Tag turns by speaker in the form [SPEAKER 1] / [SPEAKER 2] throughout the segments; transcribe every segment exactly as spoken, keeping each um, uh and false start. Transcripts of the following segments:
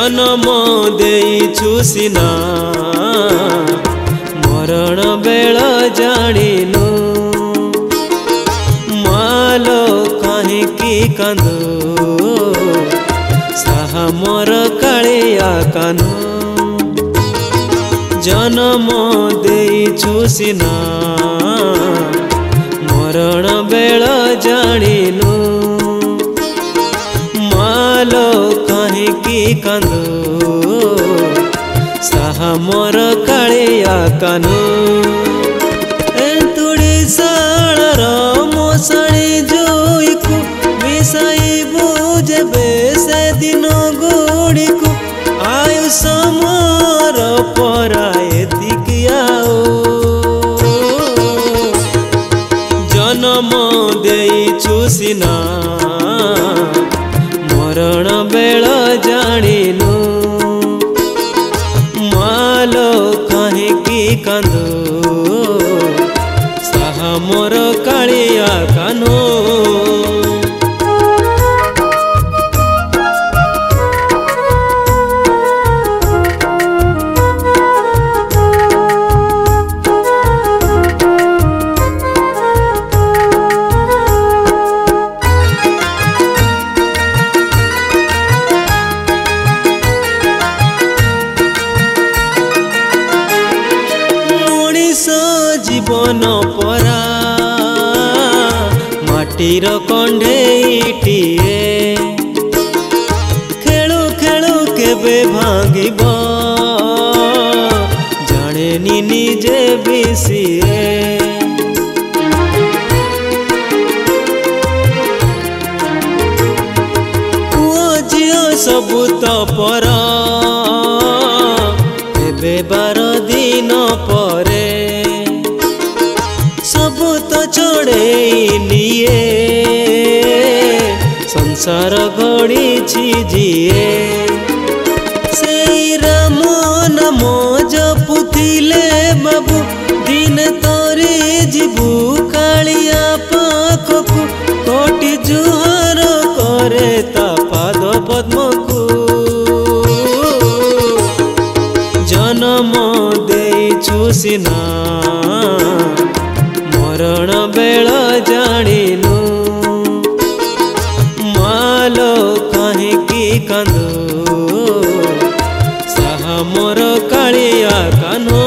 [SPEAKER 1] जन्म देइछु सिना मरण बेल जानिनु मालो काहेकि कांदो साहा मोर कालिया कानो जन्म देइछु सिना मरण बेल जानिनु मालो काहेकि कांदो साहा मोर कालिया कानो एतुड़ी साळर मोसाणी जोईकु मिसाइबु जेबे से दिन गुड़िकु आयुष मोर पराए दिकियाओ जन्म देइछु सिना मरण बेल जानिनु मालो काहेकि कांदो साहा मोर कालिया कानो जीवन परा माटीर कंढेईटिए खेलु खेलु केबे भांगिब जानेनी निजे बिसिए पुओ झियो सबु तो पर एबे बार दिन परे सबु तो छोड़े लिए संसार गढ़ी जिए से राम नाम जपुथिले बाबू दिन तोरी जीवु कालिया पाखकु कोटि जुहार करे ता पाद पद्म को जन्म देइछु सिना मरण बेल जानिनु मालो काहेकि कांदो साहा मोर कालिया कानो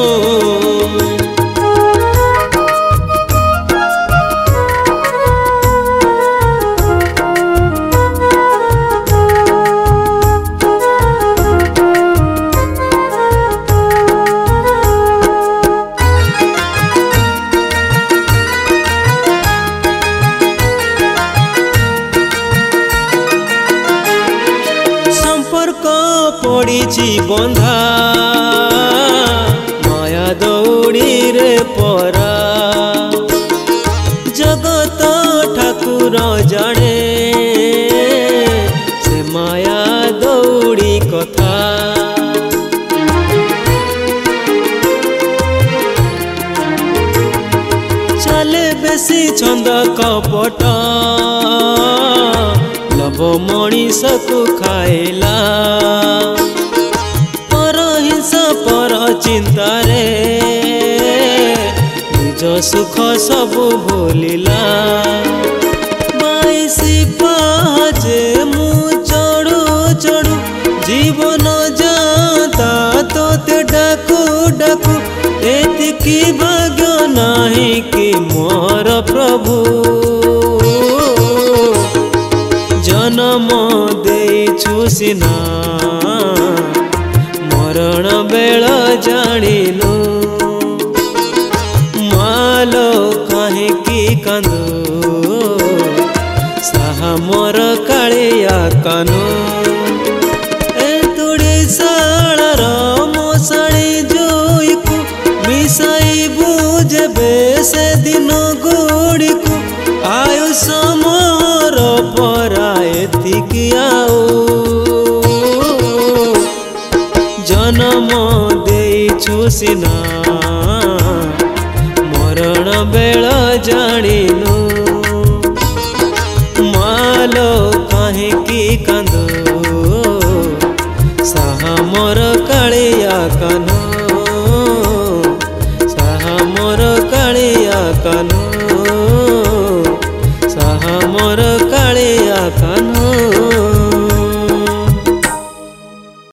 [SPEAKER 1] पड़ी बंधा माया दौड़ी रे परा जगत ठाकुर जाने से माया दौड़ी कथा चले बेसी छंद कपट लभ मनीष को खाइला पर चिंता रे निज सुख सबु भूलिला बाईसी पाजे मु चढ़ू चढ़ू जीवन जाता तोते डाकू डाकू एतिकी भाग्य नाही कि मोर प्रभु जन्म देइछु सिना मरण बेल जानिनु मालो काहेकि कांदो साहा मोर कालिया कानो एतुड़ी साळर मोसाणी जोईकु मिसाइबु जेबे से दिन गुड़िकु आयुष मोर पराए दिकियाओ जन्म देइछु सिना मरण बेल जानिनु मालो काहेकि कांदो सा कान्हा